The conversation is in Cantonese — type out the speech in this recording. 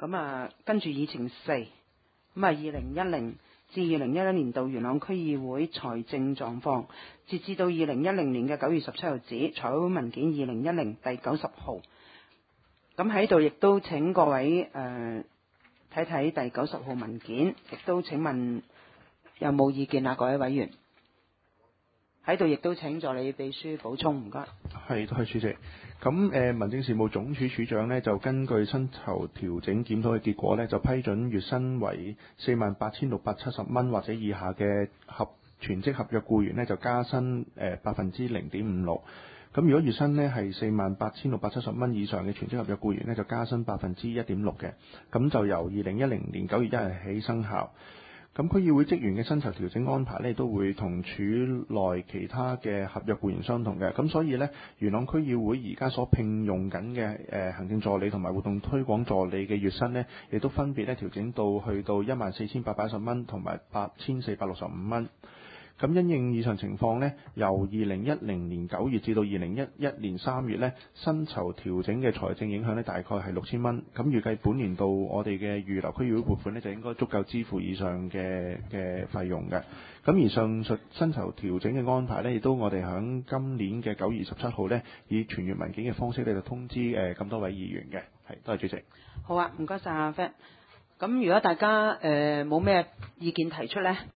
跟住議程4，咁2010至2011年度元朗區議會財政狀況，截至到2010年嘅9月17號止，財委會文件2010第90號。咁喺度亦都請各位睇睇第90號文件，亦都請問有冇意見啊？各位委員喺度亦都請助理秘書補充，唔該。 係，多謝主席。咁民政事務總署署長呢，就根據薪酬調整檢討嘅結果呢，就批准月薪為48,670蚊或者以下嘅全職合約僱員呢，就加薪0.56%。咁如果月薪呢係48,670蚊以上嘅全職合約僱員呢，就加薪1.6%嘅。咁就由2010年9月1日起生效。咁區議會職員嘅薪酬調整安排呢，都會同署內其他嘅合約僱員相同嘅。咁所以呢，元朗區議會而家所聘用緊嘅行政助理同埋活動推廣助理嘅月薪呢，亦都分別咧調整到去到14,810蚊同埋8,465蚊。咁因應以上情況呢，由2010年9月至到2011年3月呢，薪酬調整嘅財政影響呢，大概係6,000蚊。咁預計本年度我哋嘅預留區議會撥款呢，就應該足夠支付以上嘅費用嘅。咁而上述薪酬調整嘅安排呢，亦都我哋響今年嘅9月27號呢，以傳閱文件嘅方式呢，就通知咁多位議員嘅。係，多謝主席。 好啊，唔該晒阿 Fred。咁如果大家冇咩意見提出呢？